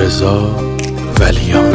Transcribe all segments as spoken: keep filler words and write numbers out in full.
رضا ولیان.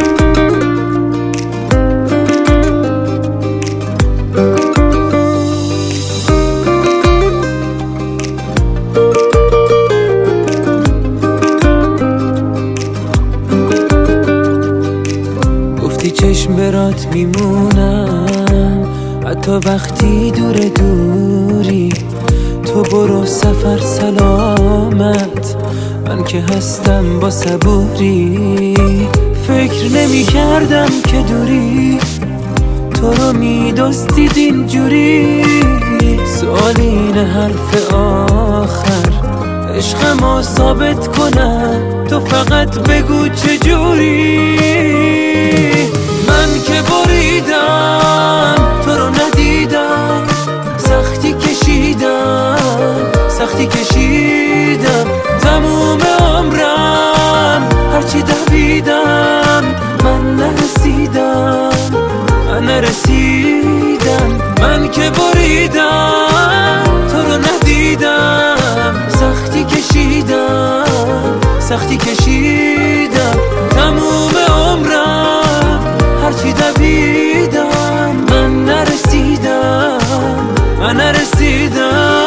گفتی چشم برات میمونم حتی وقتی دور دوری، تو برو سفر سلامت، من که هستم با صبوری. فکر نمی کردم که دوری تو رو می دزدید اینجوری. سوال اینه حرف آخر عشقمو ثابت کنم، تو فقط بگو چجوری. من که بریدم تو رو ندیدم، سختی کشیدم سختی کشیدم تموم عمرم، هرچی دویدم من نرسیدم من نرسیدم. من که بریدم تو رو ندیدم، سختی کشیدم سختی کشیدم تموم عمرم، هرچی دویدم من نرسیدم من نرسیدم.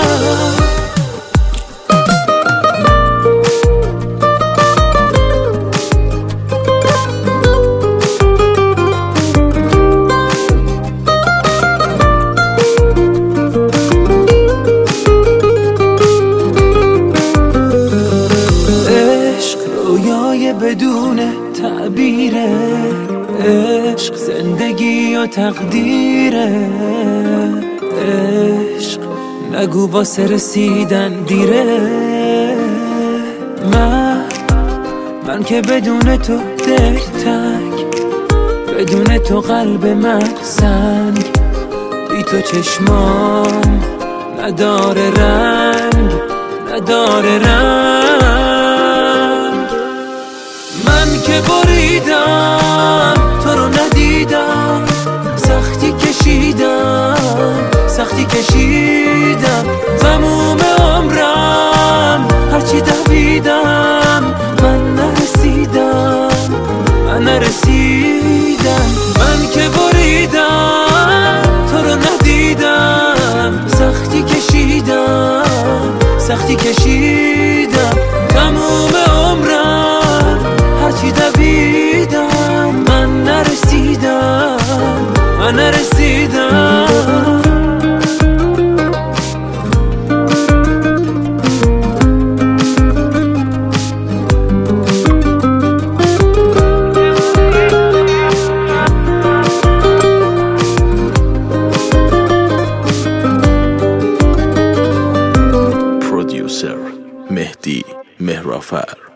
بدون تعبیره، عشق زندگی و تقدیره. عشق نگو واسه رسیدن دیره. من من که بدون تو دل تنگ، بدون تو قلب من سنگ، بی تو چشمام نداره رنگ نداره رنگ. من که بریدم تو رو ندیدم، سختی کشیدم سختی کشیدم تموم عمرم، هرچی دویدم من نرسیدم من نرسیدم. من که بریدم تو رو ندیدم، سختی کشیدم سختی کشیدم تموم عمرم، هرچی دویدم من نرسیدم من نرسیدم. پرودیوسر مهدی مهرافر.